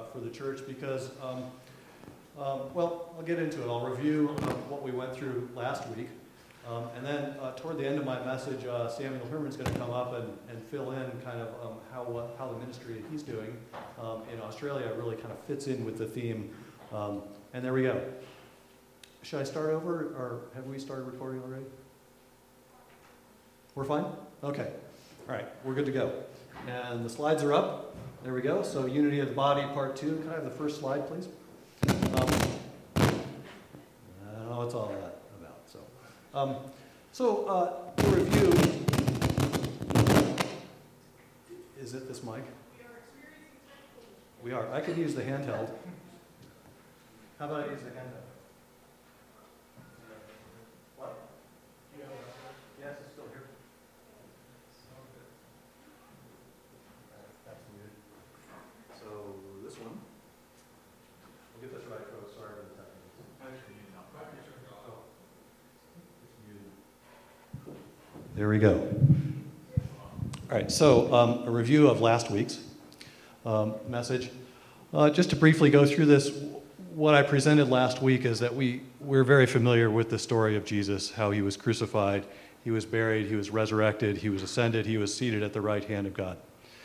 for the church because, well, I'll get into it. I'll review what we went through last week. And then toward the end of my message, Samuel Herman's going to come up and fill in kind of how the ministry that he's doing in Australia really kind of fits in with the theme. And there we go. Should I start over, or have we started recording already? We're fine? Okay. All right, we're good to go. And the slides are up. There we go. So Unity of the Body, Part 2. Can I have the first slide, please? I don't know what's all that about. So to review, is it this mic? We are. I could use the handheld. How about I use the handheld? What? Yes, it's still here. That's muted. So this one. We'll get this right, folks. Sorry about the technical. There we go. All right, so a review of last week's message. Just to briefly go through this, what I presented last week is that we're very familiar with the story of Jesus, how he was crucified, he was buried, he was resurrected, he was ascended, he was seated at the right hand of God.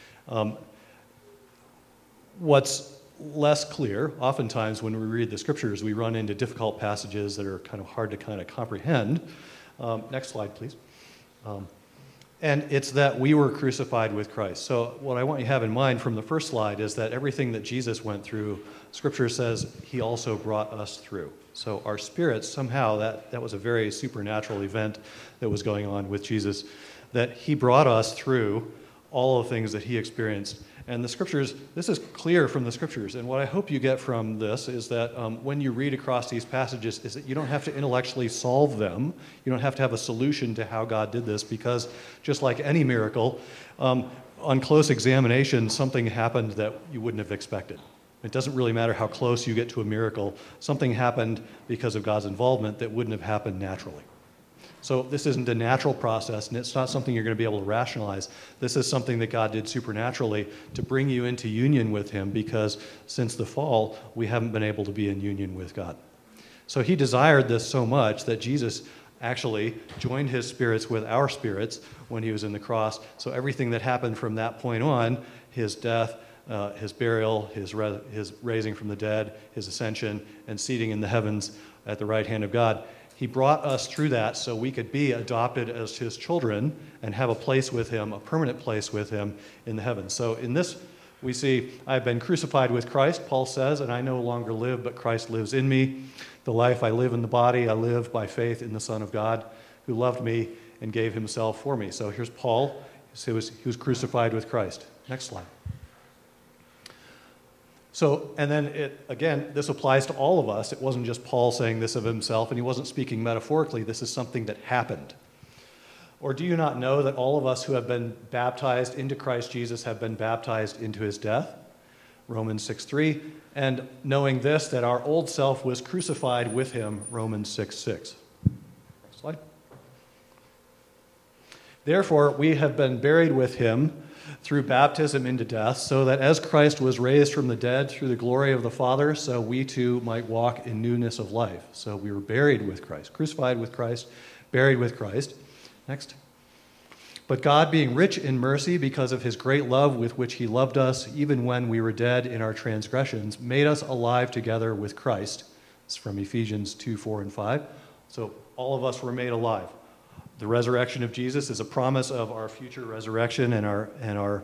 What's less clear, oftentimes when we read the scriptures, we run into difficult passages that are kind of hard to kind of comprehend. Next slide, please. And it's that we were crucified with Christ. So what I want you to have in mind from the first slide is that everything that Jesus went through, Scripture says he also brought us through. So our spirits, somehow, that was a very supernatural event that was going on with Jesus, that he brought us through all the things that he experienced. And the Scriptures, this is clear from the Scriptures. And what I hope you get from this is that when you read across these passages is that you don't have to intellectually solve them. You don't have to have a solution to how God did this, because just like any miracle, on close examination, something happened that you wouldn't have expected. It doesn't really matter how close you get to a miracle. Something happened because of God's involvement that wouldn't have happened naturally. So this isn't a natural process, and it's not something you're going to be able to rationalize. This is something that God did supernaturally to bring you into union with him, because since the fall, we haven't been able to be in union with God. So he desired this so much that Jesus actually joined his spirits with our spirits when he was in the cross. So everything that happened from that point on, his death, his burial, his raising from the dead, his ascension, and seating in the heavens at the right hand of God, he brought us through that so we could be adopted as his children and have a place with him, a permanent place with him in the heavens. So in this, we see, I've been crucified with Christ, Paul says, and I no longer live, but Christ lives in me. The life I live in the body, I live by faith in the Son of God, who loved me and gave himself for me. So here's Paul. He was crucified with Christ. Next slide. So, and then again, this applies to all of us. It wasn't just Paul saying this of himself, and he wasn't speaking metaphorically. This is something that happened. Or do you not know that all of us who have been baptized into Christ Jesus have been baptized into his death? Romans 6:3. And knowing this, that our old self was crucified with him, Romans 6:6. Next slide. Therefore, we have been buried with him through baptism into death, so that as Christ was raised from the dead through the glory of the Father, so we too might walk in newness of life. So we were buried with Christ, crucified with Christ, buried with Christ. Next. But God, being rich in mercy because of his great love with which he loved us, even when we were dead in our transgressions, made us alive together with Christ. It's from Ephesians 2:4 and 5. So all of us were made alive. The resurrection of Jesus is a promise of our future resurrection and our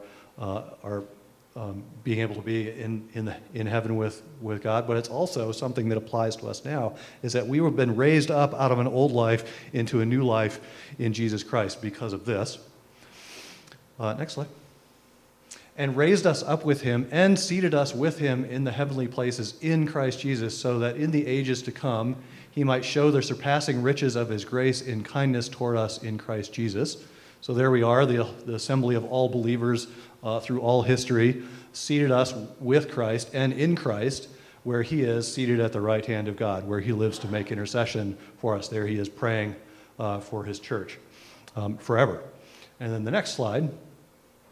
being able to be in heaven with God. But it's also something that applies to us now, is that we have been raised up out of an old life into a new life in Jesus Christ because of this. Next slide. And raised us up with him and seated us with him in the heavenly places in Christ Jesus, so that in the ages to come he might show the surpassing riches of his grace in kindness toward us in Christ Jesus. So there we are, the assembly of all believers through all history, seated us with Christ and in Christ, where he is seated at the right hand of God, where he lives to make intercession for us. There he is praying for his church forever. And then the next slide.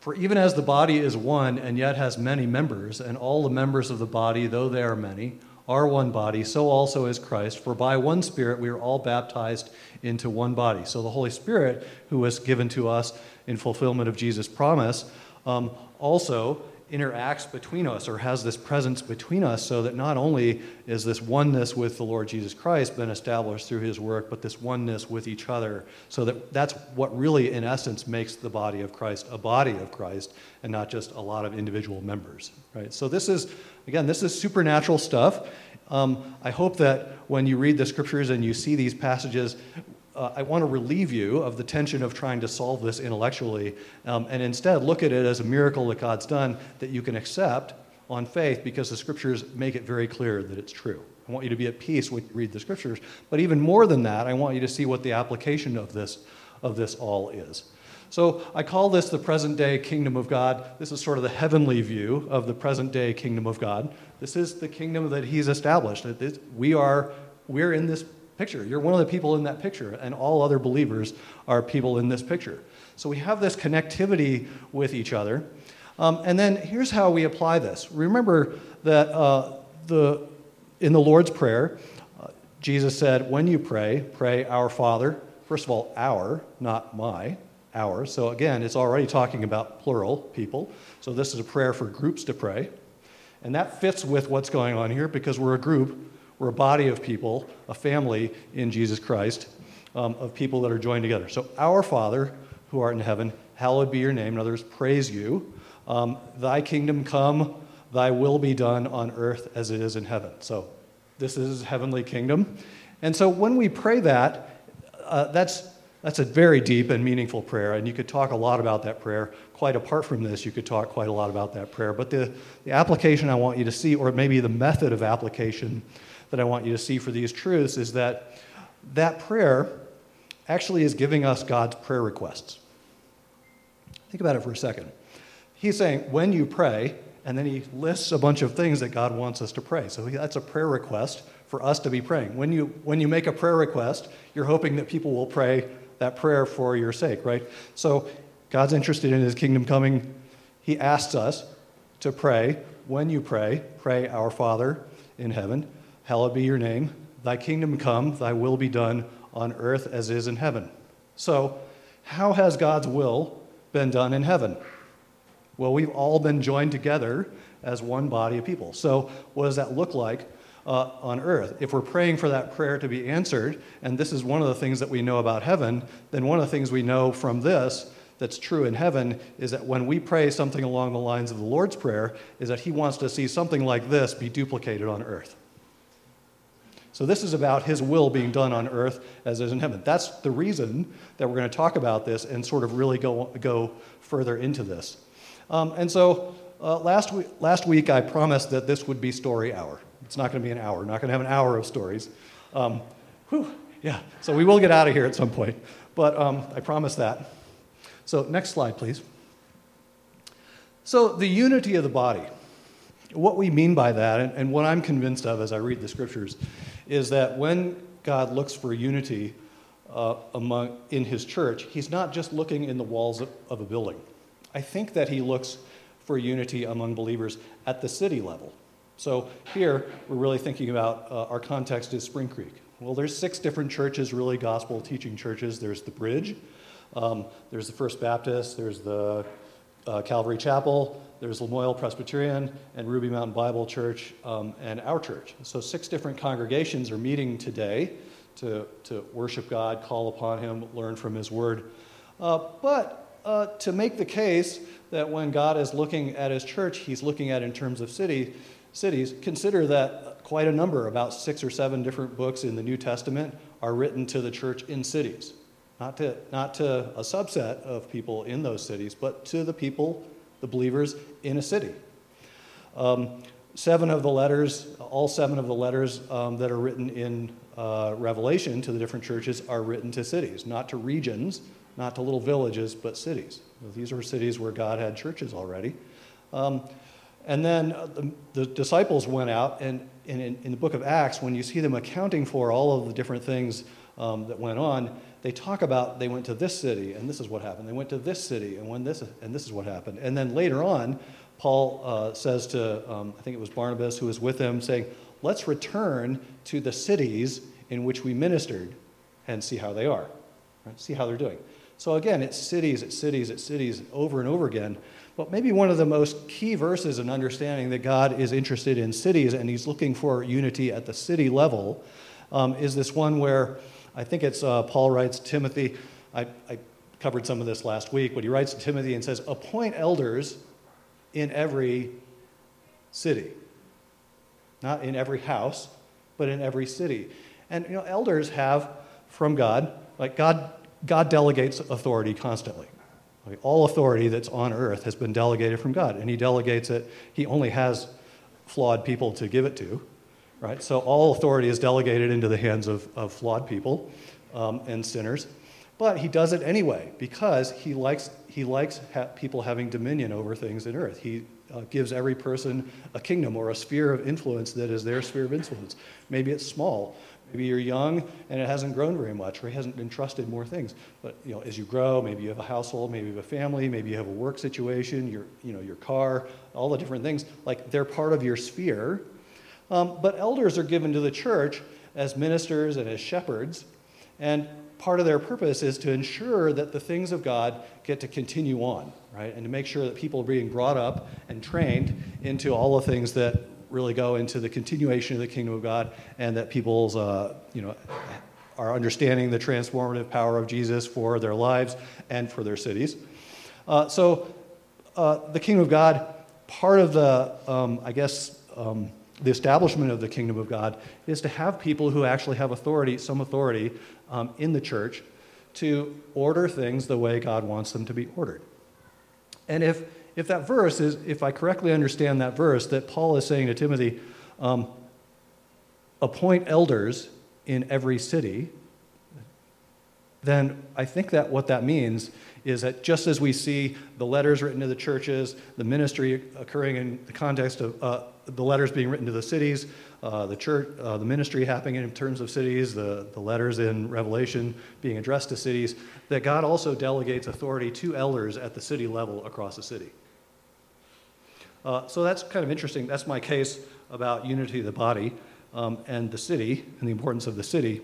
For even as the body is one and yet has many members, and all the members of the body, though they are many, are one body, so also is Christ. For by one Spirit we are all baptized into one body. So the Holy Spirit, who was given to us in fulfillment of Jesus' promise, also interacts between us, or has this presence between us, so that not only is this oneness with the Lord Jesus Christ been established through his work, but this oneness with each other, so that that's what really, in essence, makes the body of Christ a body of Christ, and not just a lot of individual members, right? So this is supernatural stuff. I hope that when you read the scriptures and you see these passages, I want to relieve you of the tension of trying to solve this intellectually, and instead look at it as a miracle that God's done that you can accept on faith, because the scriptures make it very clear that it's true. I want you to be at peace when you read the scriptures, but even more than that, I want you to see what the application of this all is. So I call this the present day kingdom of God. This is sort of the heavenly view of the present day kingdom of God. This is the kingdom that he's established. We're in this picture. You're one of the people in that picture, and all other believers are people in this picture. So we have this connectivity with each other. And then here's how we apply this. Remember that in the Lord's Prayer, Jesus said, when you pray, pray our Father. First of all, our, not my, our. So again, it's already talking about plural people. So this is a prayer for groups to pray. And that fits with what's going on here, because we're a group. We're a body of people, a family in Jesus Christ, of people that are joined together. So, our Father, who art in heaven, hallowed be your name. In other words, praise you. Thy kingdom come, thy will be done on earth as it is in heaven. So, this is heavenly kingdom. And so, when we pray that, that's a very deep and meaningful prayer. And you could talk a lot about that prayer. Quite apart from this, you could talk quite a lot about that prayer. But the application I want you to see, or maybe the method of application that I want you to see for these truths, is that prayer actually is giving us God's prayer requests. Think about it for a second. He's saying, when you pray, and then he lists a bunch of things that God wants us to pray. So that's a prayer request for us to be praying. When you make a prayer request, you're hoping that people will pray that prayer for your sake, right? So God's interested in his kingdom coming. He asks us to pray. When you pray, pray our Father in heaven. Hallowed be your name. Thy kingdom come, thy will be done on earth as is in heaven. So, how has God's will been done in heaven? Well, we've all been joined together as one body of people. So, what does that look like on earth? If we're praying for that prayer to be answered, and this is one of the things that we know about heaven, then one of the things we know from this that's true in heaven is that when we pray something along the lines of the Lord's Prayer, is that he wants to see something like this be duplicated on earth. So this is about his will being done on earth as is in heaven. That's the reason that we're going to talk about this and sort of really go further into this. And so last week I promised that this would be story hour. It's not going to be an hour. We're not going to have an hour of stories. So we will get out of here at some point. But I promise that. So next slide, please. So the unity of the body. What we mean by that, and what I'm convinced of as I read the scriptures, is that when God looks for unity in his church, he's not just looking in the walls of a building. I think that he looks for unity among believers at the city level. So here, we're really thinking about our context is Spring Creek. Well, there's 6 different churches, really gospel teaching churches. There's the Bridge, there's the First Baptist, there's the Calvary Chapel, there's Lamoille Presbyterian, and Ruby Mountain Bible Church, and our church. So 6 different congregations are meeting today to worship God, call upon him, learn from his word. But to make the case that when God is looking at his church, he's looking at it in terms of cities, consider that quite a number, about 6 or 7 different books in the New Testament, are written to the church in cities. Not to a subset of people in those cities, but to the people, the believers in a city. 7 of the letters, all 7 of the letters that are written in Revelation to the different churches are written to cities, not to regions, not to little villages, but cities. These are cities where God had churches already. And then the disciples went out, and in the book of Acts, when you see them accounting for all of the different things that went on, they talk about they went to this city and this is what happened. They went to this city and this is what happened. And then later on, Paul says to, I think it was Barnabas who was with him, saying, let's return to the cities in which we ministered and see how they are, right? See how they're doing. So again, it's cities, over and over again. But maybe one of the most key verses in understanding that God is interested in cities and he's looking for unity at the city level is this one where I think it's Paul writes to Timothy. I covered some of this last week, but he writes to Timothy and says, appoint elders in every city. Not in every house, but in every city. And elders have from God, like God delegates authority constantly. Like all authority that's on earth has been delegated from God, and he delegates it. He only has flawed people to give it to, right? So all authority is delegated into the hands of flawed people and sinners. But he does it anyway because he likes people having dominion over things in earth. He gives every person a kingdom or a sphere of influence that is their sphere of influence. Maybe it's small. Maybe you're young and it hasn't grown very much, or he hasn't been trusted more things. But as you grow, maybe you have a household, maybe you have a family, maybe you have a work situation, your car, all the different things. Like they're part of your sphere. But elders are given to the church as ministers and as shepherds, and part of their purpose is to ensure that the things of God get to continue on, right? And to make sure that people are being brought up and trained into all the things that really go into the continuation of the kingdom of God, and that people's, are understanding the transformative power of Jesus for their lives and for their cities. So the kingdom of God, part of the, the establishment of the kingdom of God is to have people who actually have authority, some authority in the church to order things the way God wants them to be ordered. And if that verse is, if I correctly understand that verse, that Paul is saying to Timothy, appoint elders in every city, then I think that what that means is that just as we see the letters written to the churches, the ministry occurring in the context of the letters being written to the cities, the church, the ministry happening in terms of cities, the letters in Revelation being addressed to cities, that God also delegates authority to elders at the city level across the city. So that's kind of interesting. That's my case about unity of the body and the city and the importance of the city.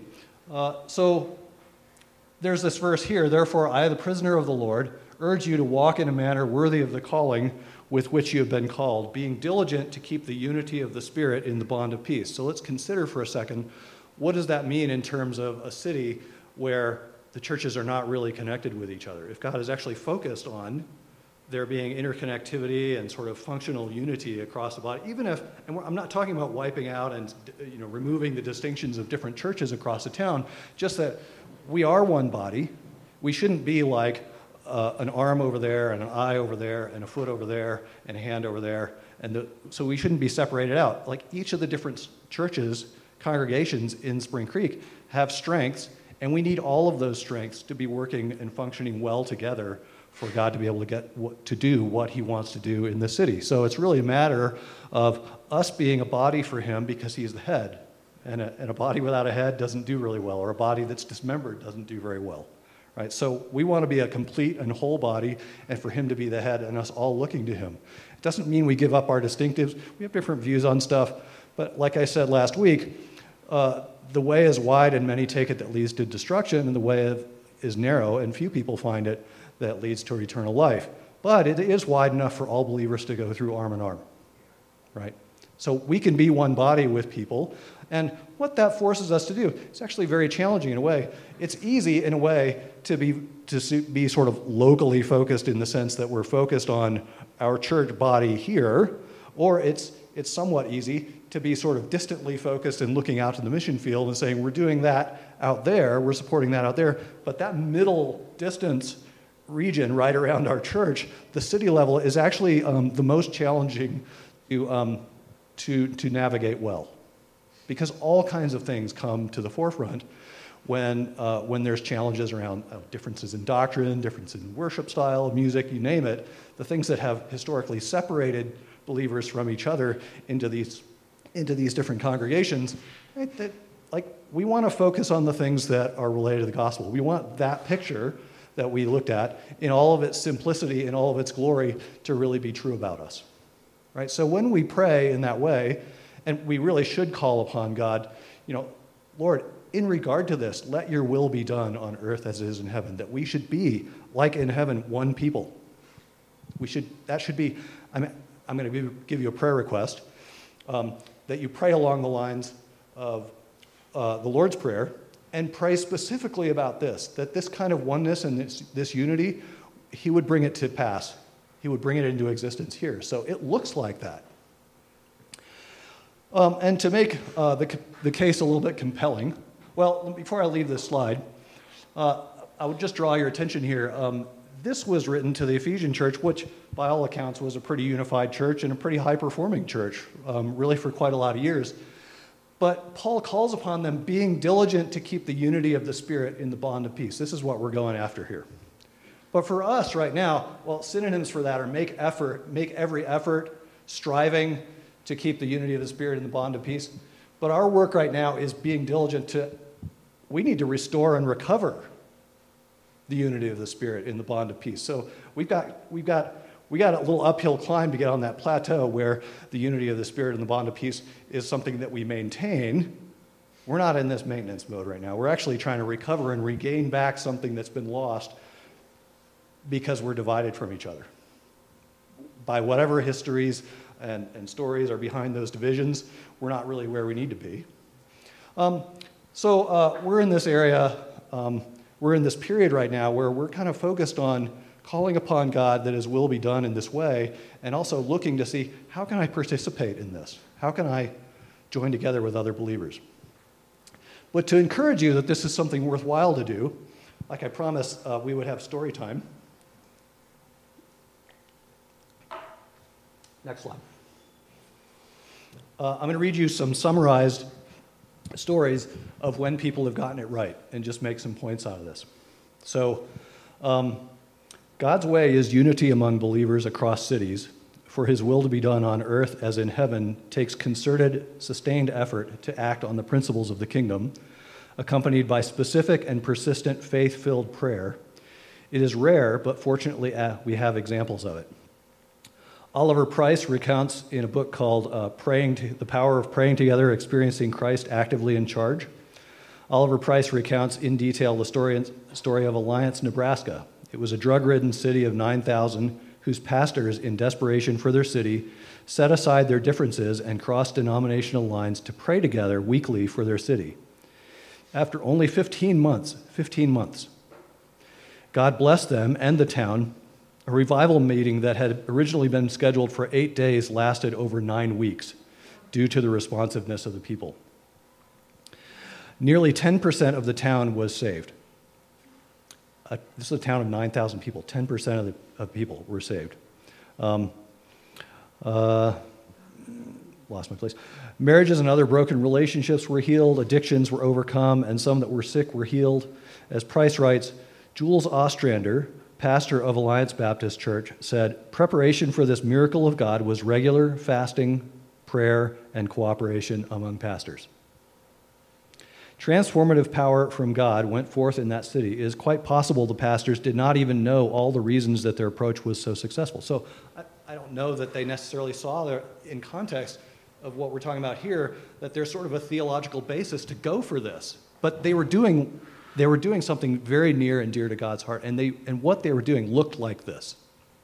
So there's this verse here, therefore I, the prisoner of the Lord, urge you to walk in a manner worthy of the calling with which you have been called, being diligent to keep the unity of the Spirit in the bond of peace. So let's consider for a second, what does that mean in terms of a city where the churches are not really connected with each other? If God is actually focused on there being interconnectivity and sort of functional unity across the body, even if, and I'm not talking about wiping out and removing the distinctions of different churches across the town, just that we are one body. We shouldn't be like an arm over there and an eye over there and a foot over there and a hand over there. So we shouldn't be separated out. Like each of the different churches, congregations in Spring Creek have strengths, and we need all of those strengths to be working and functioning well together for God to be able to get to do what he wants to do in the city. So it's really a matter of us being a body for him because he's the head. And a body without a head doesn't do really well, or a body that's dismembered doesn't do very well, right? So we want to be a complete and whole body, and for him to be the head and us all looking to him. It doesn't mean we give up our distinctives. We have different views on stuff, but like I said last week, the way is wide and many take it that leads to destruction, and the way is narrow and few people find it that leads to eternal life. But it is wide enough for all believers to go through arm in arm, right? So we can be one body with people, and what that forces us to do, it's actually very challenging in a way. It's easy in a way to be sort of locally focused in the sense that we're focused on our church body here, or it's somewhat easy to be sort of distantly focused and looking out to the mission field and saying, we're doing that out there, we're supporting that out there, but that middle distance region right around our church, the city level, is actually the most challenging to navigate well, because all kinds of things come to the forefront when there's challenges around differences in doctrine, differences in worship style, music, you name it, the things that have historically separated believers from each other into these different congregations, right, that we want to focus on the things that are related to the gospel. We want that picture that we looked at in all of its simplicity, in all of its glory, to really be true about us. Right? So when we pray in that way, and we really should call upon God, Lord, in regard to this, let your will be done on earth as it is in heaven, that we should be, like in heaven, one people. That should be, I'm going to give you a prayer request, that you pray along the lines of the Lord's Prayer, and pray specifically about this, that this kind of oneness and this unity, he would bring it to pass. He would bring it into existence here. So it looks like that. And to make the case a little bit compelling, well, before I leave this slide, I would just draw your attention here. This was written to the Ephesian church, which by all accounts was a pretty unified church and a pretty high-performing church, really for quite a lot of years. But Paul calls upon them being diligent to keep the unity of the Spirit in the bond of peace. This is what we're going after here. But for us right now, well, synonyms for that are make every effort, striving to keep the unity of the Spirit in the bond of peace. But our work right now is being diligent we need to restore and recover the unity of the Spirit in the bond of peace. So we got a little uphill climb to get on that plateau where the unity of the Spirit and the bond of peace is something that we maintain. We're not in this maintenance mode right now. We're actually trying to recover and regain back something that's been lost because we're divided from each other. By whatever histories and stories are behind those divisions, we're not really where we need to be. So we're in this area, we're in this period right now where we're kind of focused on calling upon God that his will be done in this way, and also looking to see, how can I participate in this? How can I join together with other believers? But to encourage you that this is something worthwhile to do, like I promised, we would have story time. Next slide. I'm going to read you some summarized stories of when people have gotten it right and just make some points out of this. So, God's way is unity among believers across cities. For his will to be done on earth as in heaven takes concerted, sustained effort to act on the principles of the kingdom, accompanied by specific and persistent faith-filled prayer. It is rare, but fortunately we have examples of it. Oliver Price recounts in a book called The Power of Praying Together, Experiencing Christ Actively in Charge. Oliver Price recounts in detail the story of Alliance, Nebraska. It was a drug-ridden city of 9,000 whose pastors, in desperation for their city, set aside their differences and crossed denominational lines to pray together weekly for their city. After only 15 months, God blessed them and the town. A revival meeting that had originally been scheduled for 8 days lasted over 9 weeks due to the responsiveness of the people. Nearly 10% of the town was saved. This is a town of 9,000 people. 10% of people were saved. Lost my place. Marriages and other broken relationships were healed. Addictions were overcome, and some that were sick were healed. As Price writes, Jules Ostrander, pastor of Alliance Baptist Church, said, preparation for this miracle of God was regular fasting, prayer, and cooperation among pastors. Transformative power from God went forth in that city. It is quite possible the pastors did not even know all the reasons that their approach was so successful. So I don't know that they necessarily saw there, in context of what we're talking about here, that there's sort of a theological basis to go for this. But they were doing something very near and dear to God's heart, and what they were doing looked like this.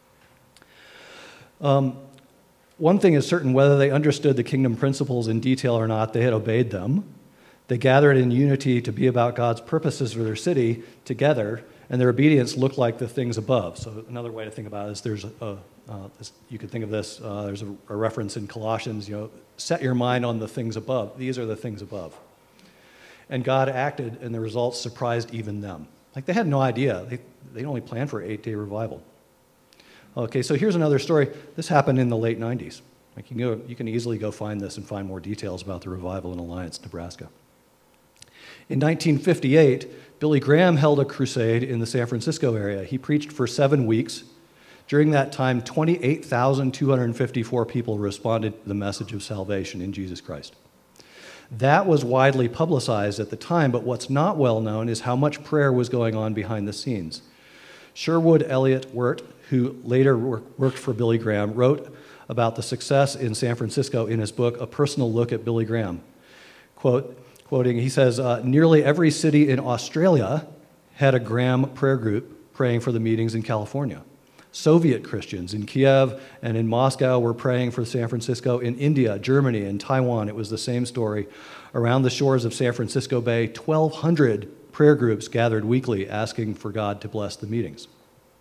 One thing is certain, whether they understood the kingdom principles in detail or not, they had obeyed them. They gathered in unity to be about God's purposes for their city together, and their obedience looked like the things above. So another way to think about it is you could think of this, there's a reference in Colossians, set your mind on the things above. These are the things above. And God acted, and the results surprised even them. Like, they had no idea. They only planned for an 8-day revival. Okay, so here's another story. This happened in the late 90s. Like, you can easily go find this and find more details about the revival in Alliance, Nebraska. In 1958, Billy Graham held a crusade in the San Francisco area. He preached for 7 weeks. During that time, 28,254 people responded to the message of salvation in Jesus Christ. That was widely publicized at the time, but what's not well known is how much prayer was going on behind the scenes. Sherwood Elliott Wirt, who later worked for Billy Graham, wrote about the success in San Francisco in his book, A Personal Look at Billy Graham. Quoting, he says, nearly every city in Australia had a Graham prayer group praying for the meetings in California. Soviet Christians in Kiev and in Moscow were praying for San Francisco. In India, Germany, and Taiwan, it was the same story. Around the shores of San Francisco Bay, 1,200 prayer groups gathered weekly asking for God to bless the meetings.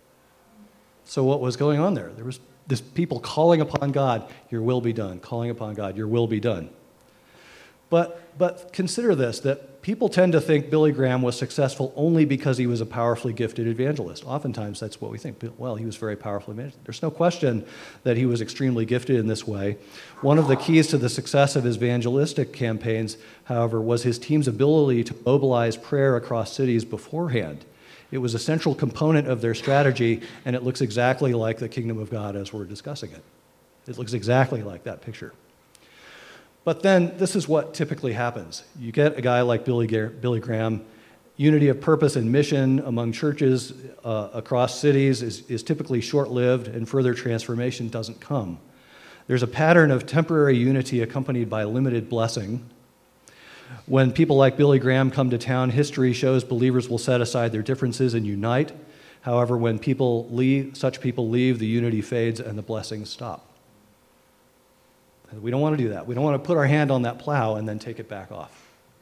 So what was going on there? There was this people calling upon God, your will be done, calling upon God, your will be done. But consider this, that people tend to think Billy Graham was successful only because he was a powerfully gifted evangelist. Oftentimes that's what we think. Well, he was very powerfully evangelist. There's no question that he was extremely gifted in this way. One of the keys to the success of his evangelistic campaigns, however, was his team's ability to mobilize prayer across cities beforehand. It was a central component of their strategy, and it looks exactly like the kingdom of God as we're discussing it. It looks exactly like that picture. But then this is what typically happens. You get a guy like Billy Graham. Unity of purpose and mission among churches across cities is typically short-lived, and further transformation doesn't come. There's a pattern of temporary unity accompanied by limited blessing. When people like Billy Graham come to town, history shows believers will set aside their differences and unite. However, when such people leave, the unity fades and the blessings stop. We don't want to do that. We don't want to put our hand on that plow and then take it back off.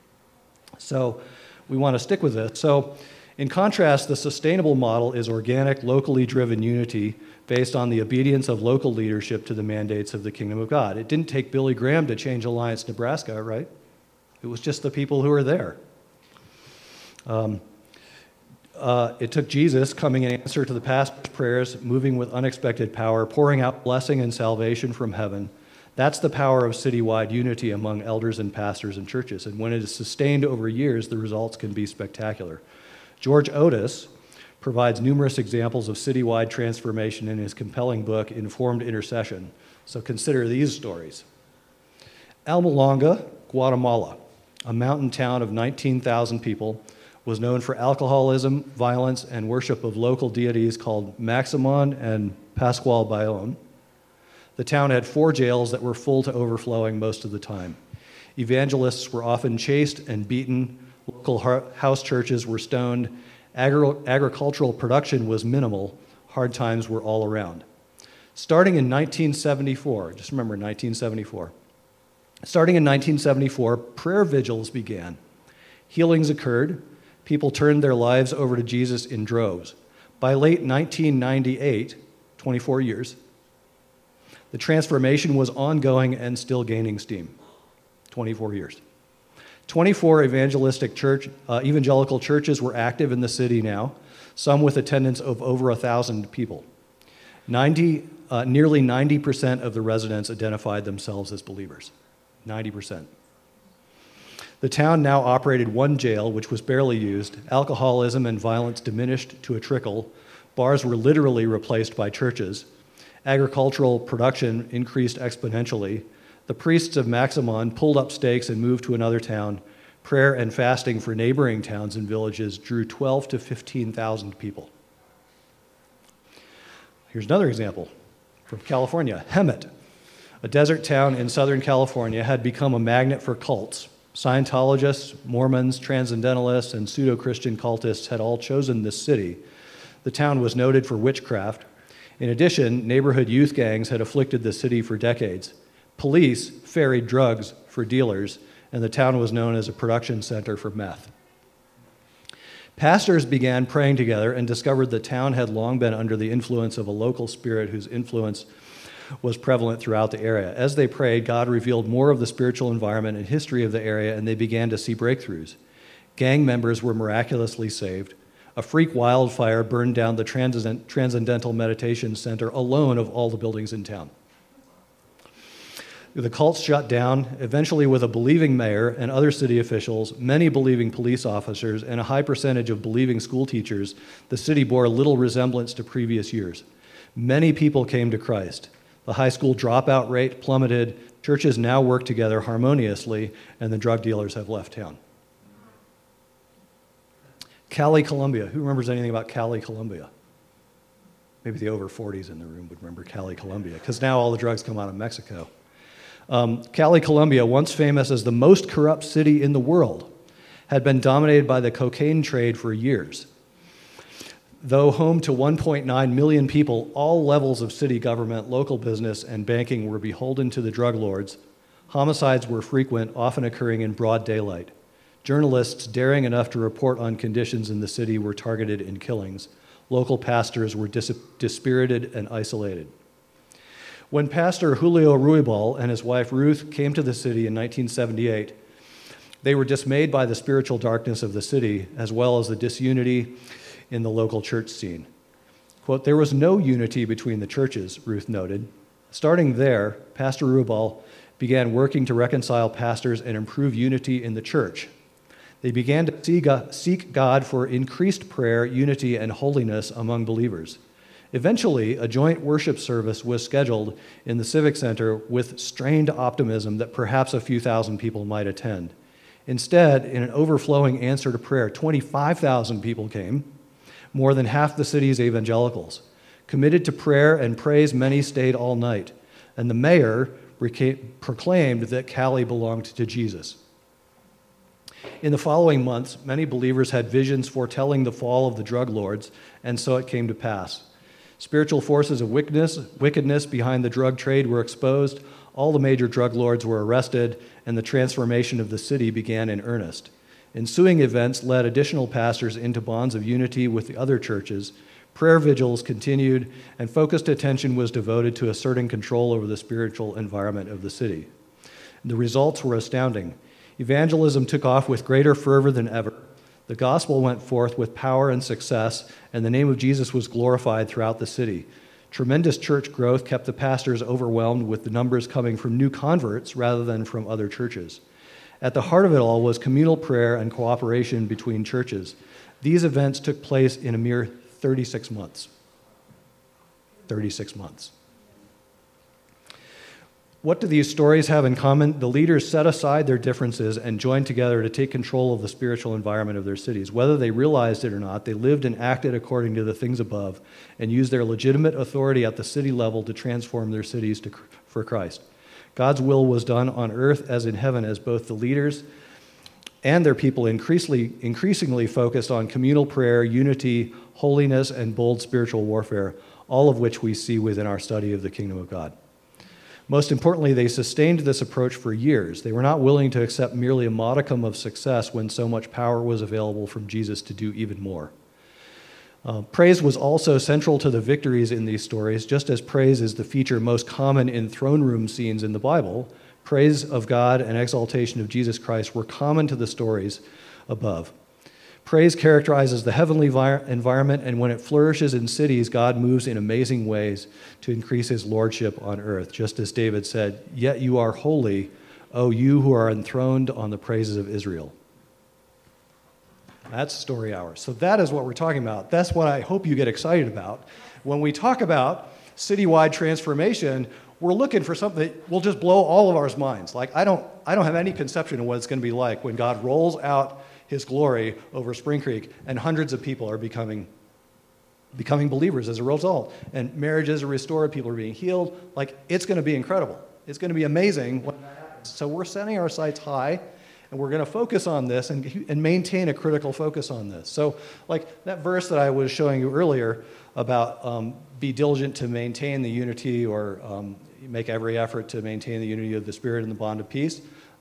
So we want to stick with this. So in contrast, the sustainable model is organic, locally driven unity based on the obedience of local leadership to the mandates of the kingdom of God. It didn't take Billy Graham to change Alliance, Nebraska, right? It was just the people who were there. It took Jesus coming in answer to the pastor's prayers, moving with unexpected power, pouring out blessing and salvation from heaven. That's the power of citywide unity among elders and pastors and churches. And when it is sustained over years, the results can be spectacular. George Otis provides numerous examples of citywide transformation in his compelling book, Informed Intercession. So consider these stories. Almolonga, Guatemala, a mountain town of 19,000 people, was known for alcoholism, violence, and worship of local deities called Maximon and Pascual Bayon. The town had 4 jails that were full to overflowing most of the time. Evangelists were often chased and beaten. Local house churches were stoned. Agricultural production was minimal. Hard times were all around. Starting in 1974, just remember 1974. Starting in 1974, prayer vigils began. Healings occurred. People turned their lives over to Jesus in droves. By late 1998, 24 years, the transformation was ongoing and still gaining steam. 24 years. 24 evangelical churches were active in the city now, some with attendance of over 1,000 people. Nearly 90% of the residents identified themselves as believers. 90%. The town now operated 1 jail, which was barely used. Alcoholism and violence diminished to a trickle. Bars were literally replaced by churches. Agricultural production increased exponentially. The priests of Maximon pulled up stakes and moved to another town. Prayer and fasting for neighboring towns and villages drew 12,000 to 15,000 people. Here's another example from California. Hemet, a desert town in Southern California, had become a magnet for cults. Scientologists, Mormons, Transcendentalists, and pseudo-Christian cultists had all chosen this city. The town was noted for witchcraft. In addition, neighborhood youth gangs had afflicted the city for decades. Police ferried drugs for dealers, and the town was known as a production center for meth. Pastors began praying together and discovered the town had long been under the influence of a local spirit whose influence was prevalent throughout the area. As they prayed, God revealed more of the spiritual environment and history of the area, and they began to see breakthroughs. Gang members were miraculously saved. A freak wildfire burned down the Transcendental Meditation Center alone of all the buildings in town. The cults shut down, eventually with a believing mayor and other city officials, many believing police officers, and a high percentage of believing school teachers. The city bore little resemblance to previous years. Many people came to Christ. The high school dropout rate plummeted, Churches now work together harmoniously, and the drug dealers have left town. Cali, Colombia. Who remembers anything about Cali, Colombia? Maybe the over 40s in the room would remember Cali, Colombia, because now all the drugs come out of Mexico. Cali, Colombia, once famous as the most corrupt city in the world, had been dominated by the cocaine trade for years. Though home to 1.9 million people, all levels of city government, local business, and banking were beholden to the drug lords. Homicides were frequent, often occurring in broad daylight. Journalists daring enough to report on conditions in the city were targeted in killings. Local pastors were dispirited and isolated. When Pastor Julio Ruibal and his wife Ruth came to the city in 1978, they were dismayed by the spiritual darkness of the city, as well as the disunity in the local church scene. Quote, "There was no unity between the churches," Ruth noted. Starting there, Pastor Ruibal began working to reconcile pastors and improve unity in the church. They began to seek God for increased prayer, unity, and holiness among believers. Eventually, a joint worship service was scheduled in the Civic Center with strained optimism that perhaps a few thousand people might attend. Instead, in an overflowing answer to prayer, 25,000 people came, more than half the city's evangelicals. Committed to prayer and praise, many stayed all night, and the mayor proclaimed that Cali belonged to Jesus. In the following months, many believers had visions foretelling the fall of the drug lords, and so it came to pass. Spiritual forces of wickedness behind the drug trade were exposed, all the major drug lords were arrested, and the transformation of the city began in earnest. Ensuing events led additional pastors into bonds of unity with the other churches. Prayer vigils continued, and focused attention was devoted to asserting control over the spiritual environment of the city. The results were astounding. Evangelism took off with greater fervor than ever. The gospel went forth with power and success, and the name of Jesus was glorified throughout the city. Tremendous church growth kept the pastors overwhelmed with the numbers coming from new converts rather than from other churches. At the heart of it all was communal prayer and cooperation between churches. These events took place in a mere 36 months. 36 months. What do these stories have in common? The leaders set aside their differences and joined together to take control of the spiritual environment of their cities. Whether they realized it or not, they lived and acted according to the things above and used their legitimate authority at the city level to transform their cities for Christ. God's will was done on earth as in heaven, as both the leaders and their people increasingly focused on communal prayer, unity, holiness, and bold spiritual warfare, all of which we see within our study of the kingdom of God. Most importantly, they sustained this approach for years. They were not willing to accept merely a modicum of success when so much power was available from Jesus to do even more. Praise was also central to the victories in these stories. Just as praise is the feature most common in throne room scenes in the Bible, praise of God and exaltation of Jesus Christ were common to the stories above. Praise characterizes the heavenly environment, and when it flourishes in cities, God moves in amazing ways to increase his lordship on earth. Just as David said, "Yet you are holy, O you who are enthroned on the praises of Israel." That's story hour. So that is what we're talking about. That's what I hope you get excited about. When we talk about citywide transformation, we're looking for something that will just blow all of our minds. Like, I don't have any conception of what it's going to be like when God rolls out his glory over Spring Creek and hundreds of people are becoming believers as a result, and marriages are restored, people are being healed. Like, it's going to be incredible. It's going to be amazing when that happens. So we're setting our sights high, and we're going to focus on this and maintain a critical focus on this. So, like that verse that I was showing you earlier about be diligent to maintain the unity, or make every effort to maintain the unity of the Spirit and the bond of peace.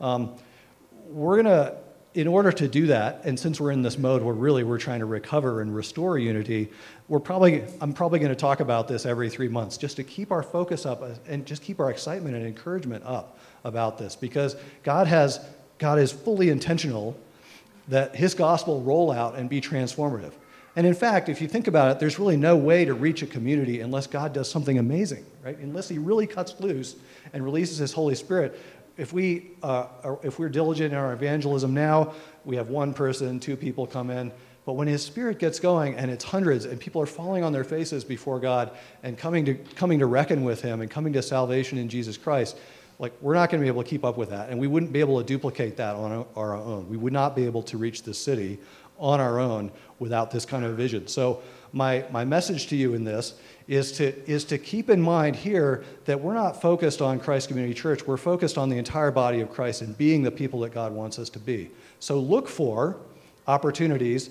We're going to, in order to do that, and since we're in this mode where really we're trying to recover and restore unity, I'm probably going to talk about this every 3 months, just to keep our focus up and just keep our excitement and encouragement up about this, because God is fully intentional that his gospel roll out and be transformative. And in fact, if you think about it, there's really no way to reach a community unless God does something amazing, right? Unless he really cuts loose and releases his Holy Spirit. If we're diligent in our evangelism now, we have one person, two people come in. But when his Spirit gets going and it's hundreds and people are falling on their faces before God and coming to reckon with him and coming to salvation in Jesus Christ, Like, we're not going to be able to keep up with that, and we wouldn't be able to duplicate that on our own. We would not be able to reach this city on our own without this kind of vision. So my message to you in this is to keep in mind here that we're not focused on Christ Community Church. We're focused on the entire body of Christ and being the people that God wants us to be. So look for opportunities.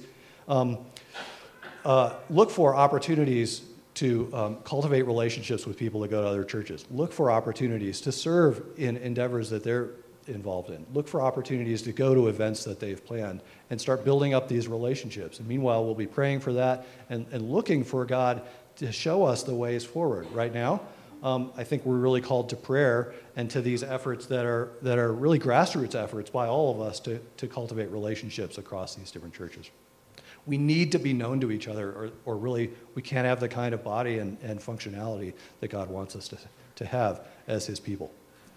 Look for opportunities to cultivate relationships with people that go to other churches. Look for opportunities to serve in endeavors that they're involved in. Look for opportunities to go to events that they've planned and start building up these relationships. And meanwhile, we'll be praying for that and looking for God to show us the ways forward. Right now, I think we're really called to prayer and to these efforts that are really grassroots efforts by all of us to cultivate relationships across these different churches. We need to be known to each other, or really we can't have the kind of body and functionality that God wants us to have as his people.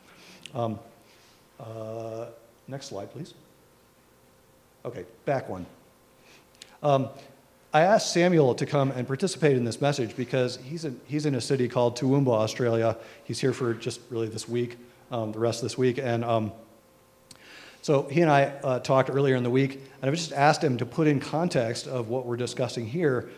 Next slide, please. Okay, back one. I asked Samuel to come and participate in this message because he's in a city called Toowoomba, Australia. He's here for just really this week, the rest of this week, and so he and I talked earlier in the week, and I just asked him to put in context of what we're discussing here,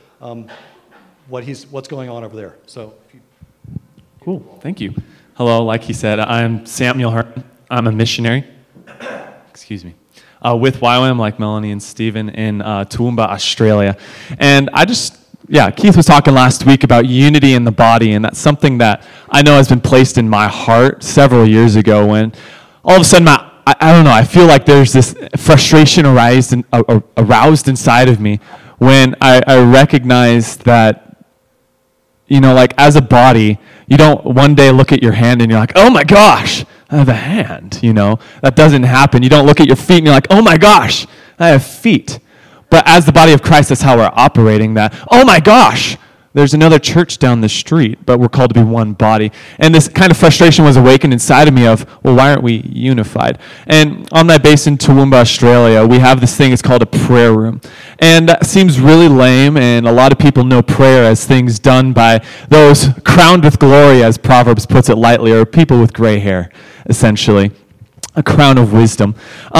what's going on over there. So, cool. Thank you. Hello. Like he said, I'm Samuel Hearn. I'm a missionary. Excuse me. With YWAM, like Melanie and Stephen, in Toowoomba, Australia, and Keith was talking last week about unity in the body, and that's something that I know has been placed in my heart several years ago when all of a sudden I don't know, I feel like there's this frustration aroused inside of me when I recognize that, like as a body, you don't one day look at your hand and you're like, oh my gosh, I have a hand, That doesn't happen. You don't look at your feet and you're like, oh my gosh, I have feet. But as the body of Christ, that's how we're operating that. Oh my gosh, there's another church down the street, but we're called to be one body. And this kind of frustration was awakened inside of me of, well, why aren't we unified? And on that base in Toowoomba, Australia, we have this thing, it's called a prayer room. And that seems really lame, and a lot of people know prayer as things done by those crowned with glory, as Proverbs puts it lightly, or people with gray hair, essentially. A crown of wisdom.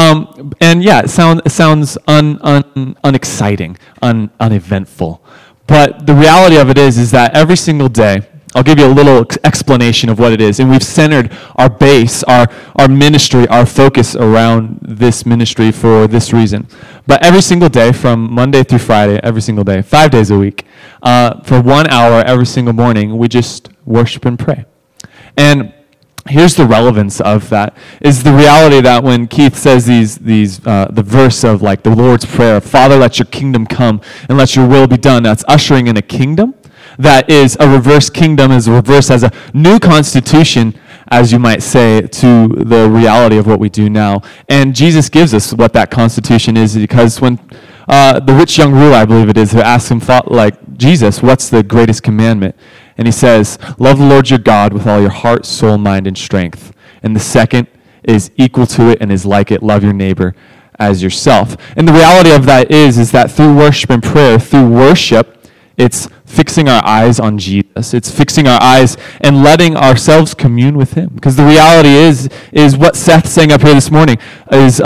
It sounds unexciting, uneventful. But the reality of it is that every single day, I'll give you a little explanation of what it is. And we've centered our base, our ministry, our focus around this ministry for this reason. But every single day, from Monday through Friday, every single day, 5 days a week, for 1 hour every single morning, we just worship and pray. And here's the relevance of that, is the reality that when Keith says the verse of like the Lord's Prayer, Father, let your kingdom come and let your will be done, that's ushering in a kingdom that is a reverse kingdom, as a new constitution, as you might say, to the reality of what we do now. And Jesus gives us what that constitution is, because when the rich young ruler, I believe it is, who asks him, like, Jesus, what's the greatest commandment? And he says, love the Lord your God with all your heart, soul, mind, and strength. And the second is equal to it and is like it, love your neighbor as yourself. And the reality of that is that through worship and prayer, through worship, it's fixing our eyes on Jesus. It's fixing our eyes and letting ourselves commune with him. Because the reality is what Seth's saying up here this morning is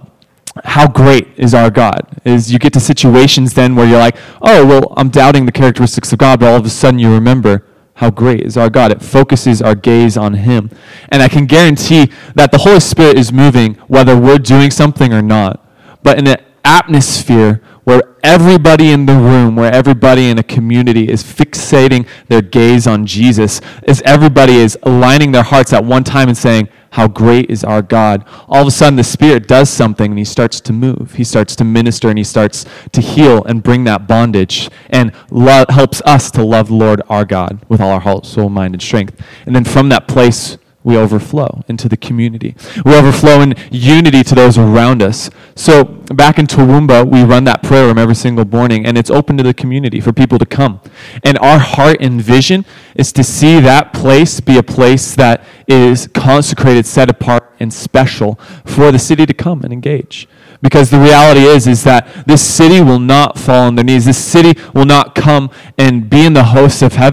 how great is our God. Is you get to situations then where you're like, oh, well, I'm doubting the characteristics of God, but all of a sudden you remember how great is our God. It focuses our gaze on him. And I can guarantee that the Holy Spirit is moving whether we're doing something or not. But in an atmosphere where everybody in the room, where everybody in a community is fixating their gaze on Jesus, as everybody is aligning their hearts at one time and saying, how great is our God, all of a sudden the Spirit does something and he starts to move. He starts to minister and he starts to heal and bring that bondage and helps us to love the Lord our God with all our heart, soul, mind, and strength. And then from that place, we overflow into the community. We overflow in unity to those around us. So back in Toowoomba, we run that prayer room every single morning, and it's open to the community for people to come. And our heart and vision is to see that place be a place that is consecrated, set apart, and special for the city to come and engage. Because the reality is that this city will not fall on their knees. This city will not come and be in the hosts of heaven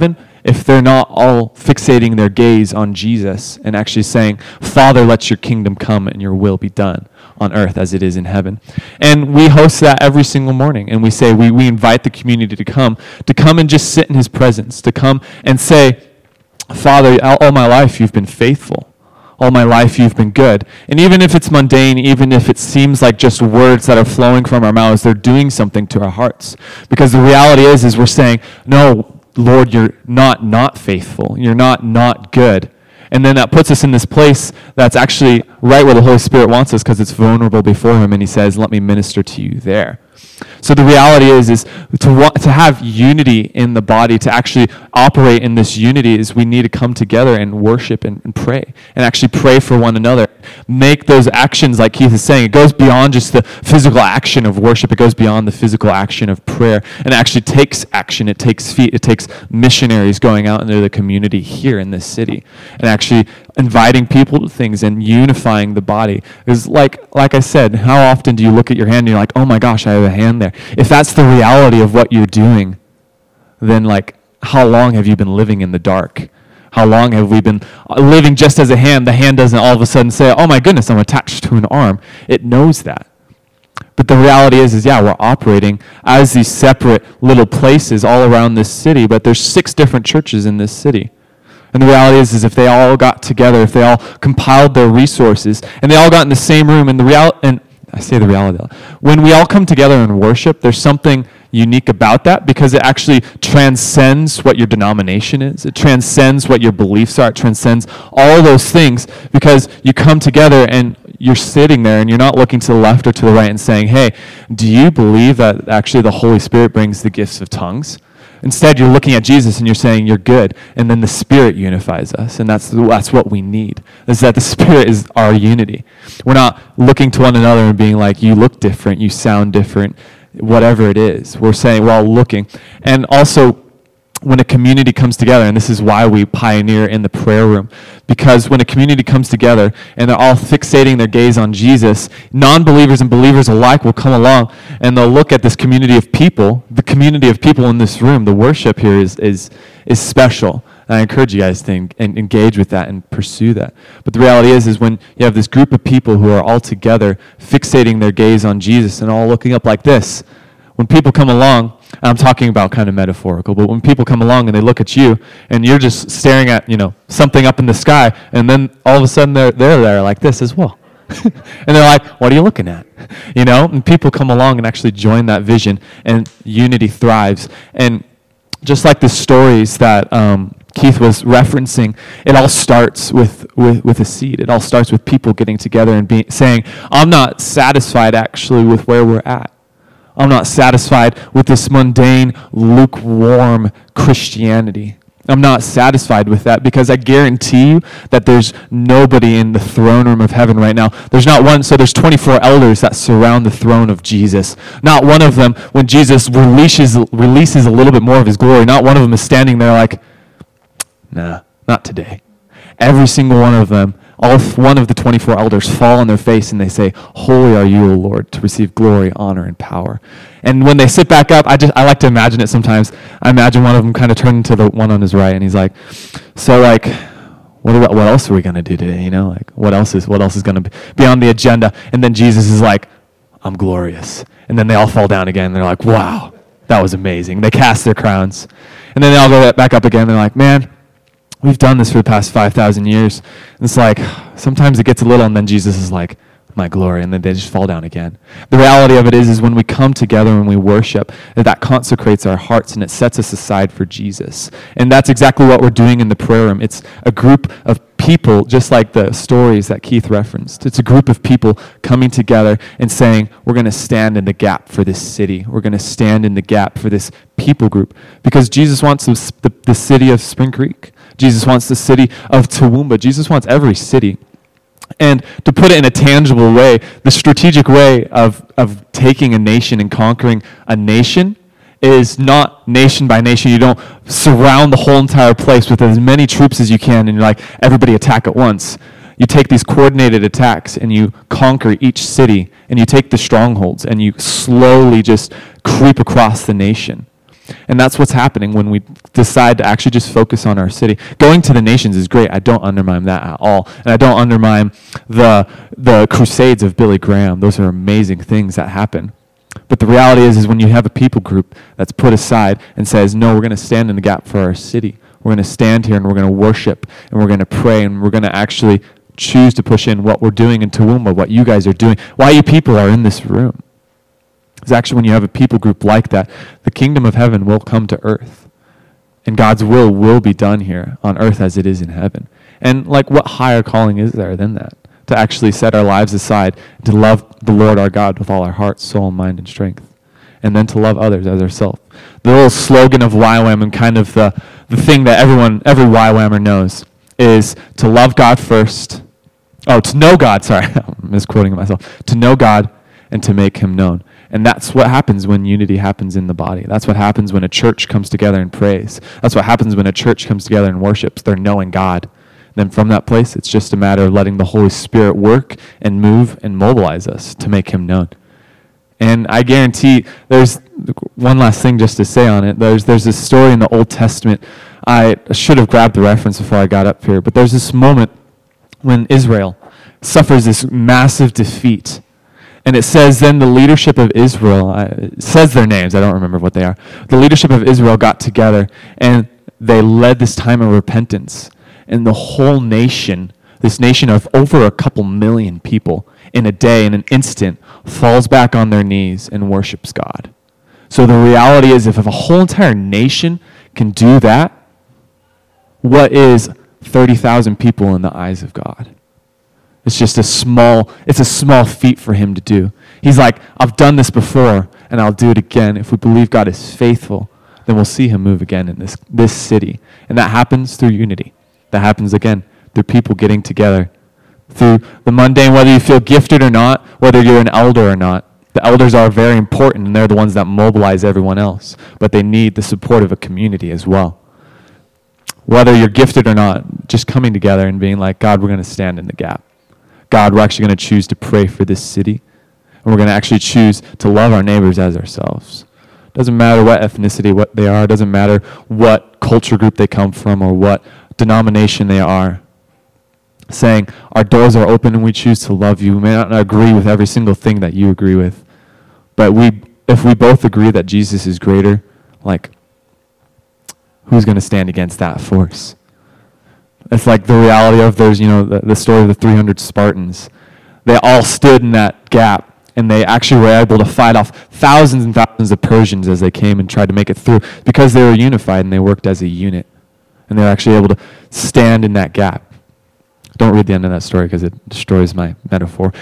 if they're not all fixating their gaze on Jesus and actually saying, Father, let your kingdom come and your will be done on earth as it is in heaven. And we host that every single morning. And we say, we invite the community to come and just sit in his presence, to come and say, Father, all my life you've been faithful. All my life you've been good. And even if it's mundane, even if it seems like just words that are flowing from our mouths, they're doing something to our hearts. Because the reality is we're saying, no, Lord, you're not faithful. You're not good. And then that puts us in this place that's actually right where the Holy Spirit wants us, because it's vulnerable before him, and he says, let me minister to you there. So the reality is to have unity in the body, to actually operate in this unity, is we need to come together and worship and pray, and actually pray for one another. Make those actions, like Keith is saying, it goes beyond just the physical action of worship. It goes beyond the physical action of prayer, and actually takes action. It takes feet. It takes missionaries going out into the community here in this city, and actually inviting people to things and unifying the body. Is like I said, how often do you look at your hand and you're like, oh my gosh, I have a hand there? If that's the reality of what you're doing, then like, how long have you been living in the dark? How long have we been living just as a hand? The hand doesn't all of a sudden say, oh my goodness, I'm attached to an arm. It knows that. But the reality is we're operating as these separate little places all around this city, but there's 6 different churches in this city. And the reality is if they all got together, if they all compiled their resources, and they all got in the same room, and I say the reality, when we all come together and worship, there's something unique about that, because it actually transcends what your denomination is. It transcends what your beliefs are. It transcends all those things, because you come together and you're sitting there and you're not looking to the left or to the right and saying, hey, do you believe that actually the Holy Spirit brings the gifts of tongues? Instead, you're looking at Jesus and you're saying you're good, and then the Spirit unifies us, and that's what we need, is that the Spirit is our unity. We're not looking to one another and being like, you look different, you sound different, whatever it is. We're saying we're all looking. And also, when a community comes together, and this is why we pioneer in the prayer room, because when a community comes together and they're all fixating their gaze on Jesus, non-believers and believers alike will come along and they'll look at this community of people, the community of people in this room. The worship here is special. And I encourage you guys to engage with that and pursue that. But the reality is when you have this group of people who are all together fixating their gaze on Jesus and all looking up like this, when people come along, I'm talking about kind of metaphorical, but when people come along and they look at you and you're just staring at, something up in the sky, and then all of a sudden they're there like this as well. And they're like, what are you looking at? And people come along and actually join that vision, and unity thrives. And just like the stories that Keith was referencing, it all starts with a seed. It all starts with people getting together and saying, I'm not satisfied actually with where we're at. I'm not satisfied with this mundane, lukewarm Christianity. I'm not satisfied with that, because I guarantee you that there's nobody in the throne room of heaven right now. There's not one, so there's 24 elders that surround the throne of Jesus. Not one of them, when Jesus releases a little bit more of his glory, not one of them is standing there like, nah, not today. Every single one of them, all one of the 24 elders fall on their face and they say, holy are you, O Lord, to receive glory, honor, and power. And when they sit back up, I like to imagine it sometimes. I imagine one of them kind of turning to the one on his right, and he's like, so like, what else are we going to do today? What else is going to be on the agenda? And then Jesus is like, I'm glorious. And then they all fall down again. And they're like, wow, that was amazing. They cast their crowns. And then they all go back up again. They're like, man, we've done this for the past 5,000 years. And it's like, sometimes it gets a little, and then Jesus is like, my glory, and then they just fall down again. The reality of it is when we come together and we worship, that consecrates our hearts and it sets us aside for Jesus. And that's exactly what we're doing in the prayer room. It's a group of people, just like the stories that Keith referenced. It's a group of people coming together and saying, we're going to stand in the gap for this city. We're going to stand in the gap for this people group. Because Jesus wants the city of Spring Creek. Jesus wants the city of Toowoomba. Jesus wants every city. And to put it in a tangible way, the strategic way of taking a nation and conquering a nation is not nation by nation. You don't surround the whole entire place with as many troops as you can and you're like, everybody attack at once. You take these coordinated attacks and you conquer each city, and you take the strongholds and you slowly just creep across the nation. And that's what's happening when we decide to actually just focus on our city. Going to the nations is great. I don't undermine that at all. And I don't undermine the crusades of Billy Graham. Those are amazing things that happen. But the reality is when you have a people group that's put aside and says, no, we're going to stand in the gap for our city. We're going to stand here and we're going to worship and we're going to pray and we're going to actually choose to push in what we're doing in Toowoomba, what you guys are doing, why you people are in this room. It's actually when you have a people group like that, the kingdom of heaven will come to earth. And God's will be done here on earth as it is in heaven. And like what higher calling is there than that? To actually set our lives aside, to love the Lord our God with all our heart, soul, mind, and strength. And then to love others as ourselves. The little slogan of YWAM and kind of the thing that every YWAMer knows is to love God first. Oh, to know God, sorry, I'm misquoting myself. To know God and to make him known. And that's what happens when unity happens in the body. That's what happens when a church comes together and prays. That's what happens when a church comes together and worships. They're knowing God. Then from that place, it's just a matter of letting the Holy Spirit work and move and mobilize us to make him known. And I guarantee there's one last thing just to say on it. There's this story in the Old Testament. I should have grabbed the reference before I got up here, but there's this moment when Israel suffers this massive defeat. And it says then the leadership of Israel, it says their names, I don't remember what they are. The leadership of Israel got together and they led this time of repentance. And the whole nation, this nation of over a couple million people, in a day, in an instant, falls back on their knees and worships God. So the reality is if a whole entire nation can do that, what is 30,000 people in the eyes of God? It's just a small feat for him to do. He's like, I've done this before, and I'll do it again. If we believe God is faithful, then we'll see him move again in this city. And that happens through unity. That happens again through people getting together. Through the mundane, whether you feel gifted or not, whether you're an elder or not. The elders are very important, and they're the ones that mobilize everyone else. But they need the support of a community as well. Whether you're gifted or not, just coming together and being like, God, we're going to stand in the gap. God, we're actually going to choose to pray for this city. And we're going to actually choose to love our neighbors as ourselves. Doesn't matter what ethnicity, what they are. Doesn't matter what culture group they come from or what denomination they are. Saying, our doors are open and we choose to love you. We may not agree with every single thing that you agree with. But if we both agree that Jesus is greater, like, who's going to stand against that force? It's like the reality of there's, the story of the 300 Spartans. They all stood in that gap, and they actually were able to fight off thousands and thousands of Persians as they came and tried to make it through because they were unified and they worked as a unit. And they were actually able to stand in that gap. Don't read the end of that story because it destroys my metaphor.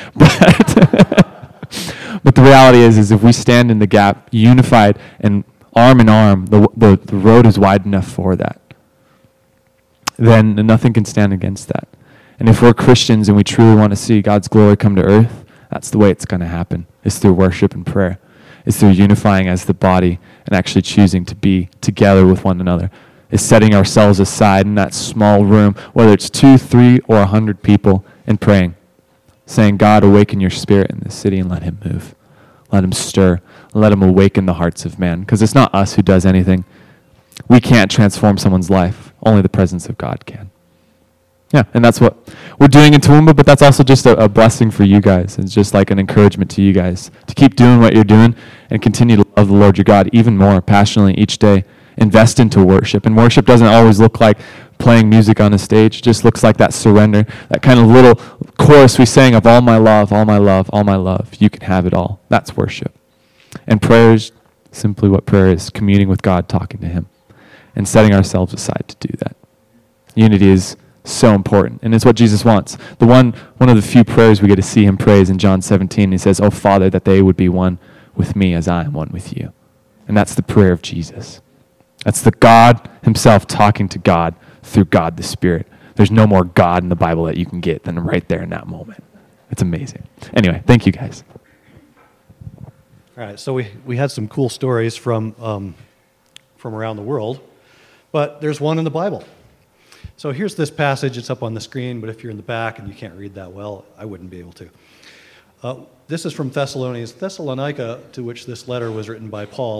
But the reality is if we stand in the gap, unified and arm in arm, the road is wide enough for that. Then nothing can stand against that. And if we're Christians and we truly want to see God's glory come to earth, that's the way it's going to happen. It's through worship and prayer. It's through unifying as the body and actually choosing to be together with one another. It's setting ourselves aside in that small room, whether it's 2, 3, or 100 people, and praying. Saying, God, awaken your spirit in this city and let him move. Let him stir. Let him awaken the hearts of man. Because it's not us who does anything. We can't transform someone's life. Only the presence of God can. Yeah, and that's what we're doing in Toowoomba, but that's also just a blessing for you guys. It's just like an encouragement to you guys to keep doing what you're doing and continue to love the Lord your God even more passionately each day. Invest into worship. And worship doesn't always look like playing music on a stage. It just looks like that surrender, that kind of little chorus we sang of all my love, all my love, all my love. You can have it all. That's worship. And prayer is simply what prayer is, communing with God, talking to him, and setting ourselves aside to do that. Unity is so important, and it's what Jesus wants. One of the few prayers we get to see him pray is in John 17. He says, "Oh, Father, that they would be one with me as I am one with you." And that's the prayer of Jesus. That's the God himself talking to God through God the Spirit. There's no more God in the Bible that you can get than right there in that moment. It's amazing. Anyway, thank you guys. All right, so we had some cool stories from around the world, but there's one in the Bible. So here's this passage. It's up on the screen, but if you're in the back and you can't read that well, I wouldn't be able to. This is from Thessalonica, to which this letter was written by Paul.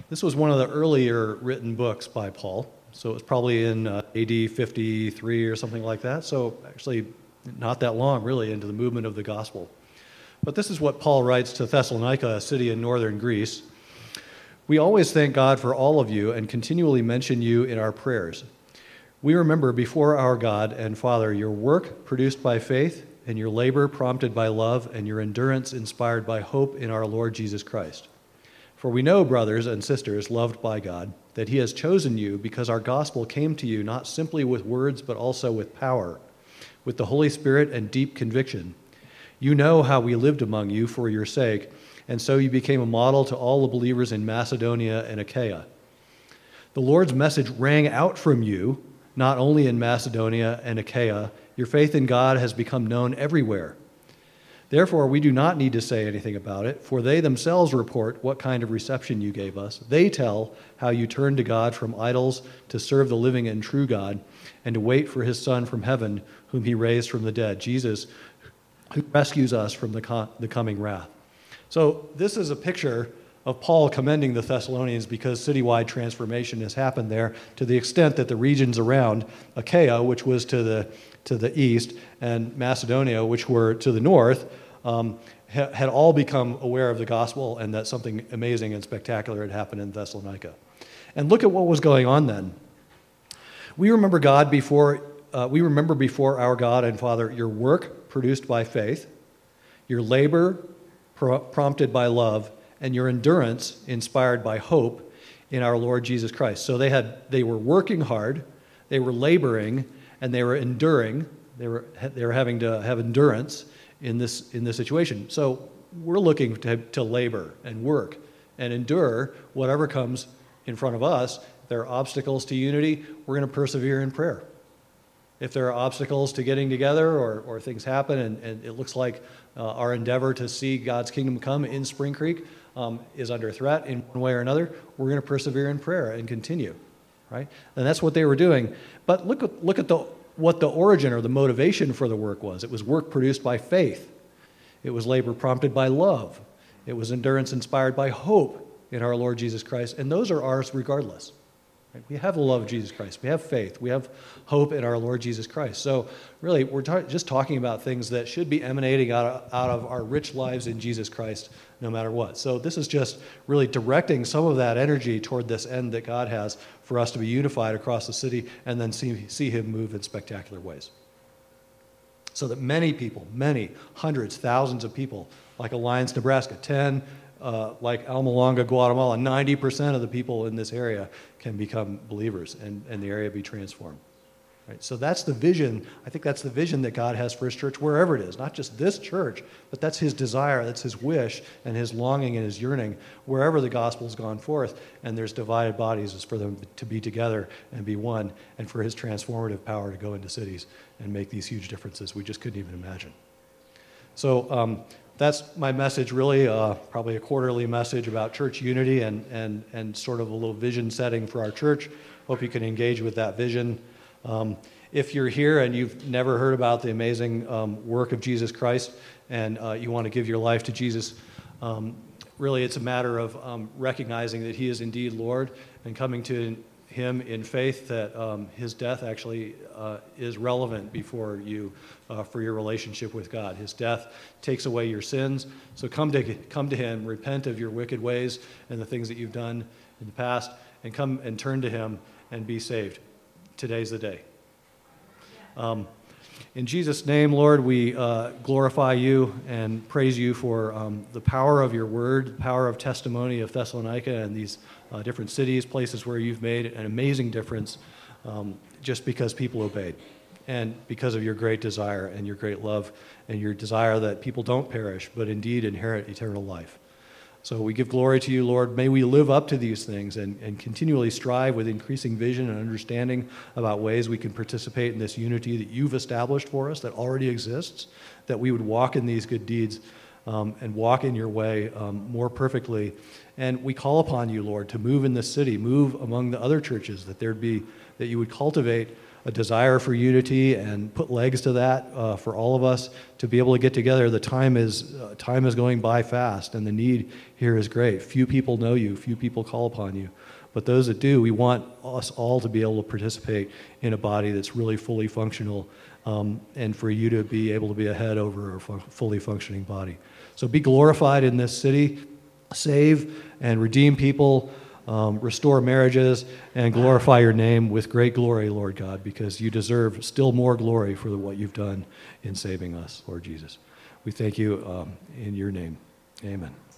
This was one of the earlier written books by Paul. So it was probably in AD 53 or something like that. So actually not that long, really, into the movement of the gospel. But this is what Paul writes to Thessalonica, a city in northern Greece. We always thank God for all of you and continually mention you in our prayers. We remember before our God and Father your work produced by faith and your labor prompted by love and your endurance inspired by hope in our Lord Jesus Christ. For we know, brothers and sisters, loved by God, that he has chosen you because our gospel came to you not simply with words but also with power, with the Holy Spirit and deep conviction. You know how we lived among you for your sake, and so you became a model to all the believers in Macedonia and Achaia. The Lord's message rang out from you, not only in Macedonia and Achaia. Your faith in God has become known everywhere. Therefore, we do not need to say anything about it, for they themselves report what kind of reception you gave us. They tell how you turned to God from idols to serve the living and true God, and to wait for his Son from heaven, whom he raised from the dead, Jesus, who rescues us from the coming wrath. So this is a picture of Paul commending the Thessalonians because citywide transformation has happened there to the extent that the regions around Achaia, which was to the east, and Macedonia, which were to the north, had all become aware of the gospel and that something amazing and spectacular had happened in Thessalonica. And look at what was going on then. We remember before our God and Father your work produced by faith, your labor prompted by love, and your endurance inspired by hope in our Lord Jesus Christ. So they were working hard, they were laboring, and they were enduring. They were having to have endurance in this situation. So we're looking to labor and work and endure whatever comes in front of us. If there are obstacles to unity, we're going to persevere in prayer. If there are obstacles to getting together or things happen and it looks like our endeavor to see God's kingdom come in Spring Creek is under threat in one way or another, we're going to persevere in prayer and continue, right? And that's what they were doing. But look at what the origin or the motivation for the work was. It was work produced by faith. It was labor prompted by love. It was endurance inspired by hope in our Lord Jesus Christ. And those are ours regardless. Right? We have the love of Jesus Christ. We have faith. We have hope in our Lord Jesus Christ. So really, we're just talking about things that should be emanating out of our rich lives in Jesus Christ no matter what. So this is just really directing some of that energy toward this end that God has for us to be unified across the city and then see him move in spectacular ways. So that many people, many hundreds, thousands of people, like Alliance, Nebraska, 10, like Alma Longa, Guatemala, 90% of the people in this area can become believers and the area be transformed. Right? So that's the vision. I think that's the vision that God has for his church wherever it is. Not just this church, but that's his desire, that's his wish and his longing and his yearning. Wherever the gospel's gone forth and there's divided bodies is for them to be together and be one and for his transformative power to go into cities and make these huge differences we just couldn't even imagine. So that's my message, really, probably a quarterly message about church unity and sort of a little vision setting for our church. Hope you can engage with that vision. If you're here and you've never heard about the amazing work of Jesus Christ and you want to give your life to Jesus, really it's a matter of recognizing that he is indeed Lord and coming to him in faith that his death actually is relevant before you for your relationship with God. His death takes away your sins. So come to him, repent of your wicked ways and the things that you've done in the past, and come and turn to him and be saved. Today's the day. In Jesus' name, Lord, we glorify you and praise you for the power of your word, the power of testimony of Thessalonica and these different cities, places where you've made an amazing difference just because people obeyed and because of your great desire and your great love and your desire that people don't perish but indeed inherit eternal life. So we give glory to you, Lord. May we live up to these things and continually strive with increasing vision and understanding about ways we can participate in this unity that you've established for us that already exists, that we would walk in these good deeds and walk in your way more perfectly. And we call upon you, Lord, to move in this city, move among the other churches, that you would cultivate a desire for unity and put legs to that for all of us to be able to get together. The time is going by fast, and the need here is great. Few people know you, few people call upon you. But those that do, we want us all to be able to participate in a body that's really fully functional, and for you to be able to be a head over a fully functioning body. So be glorified in this city, save and redeem people, restore marriages, and glorify your name with great glory, Lord God, because you deserve still more glory for what you've done in saving us, Lord Jesus. We thank you in your name. Amen.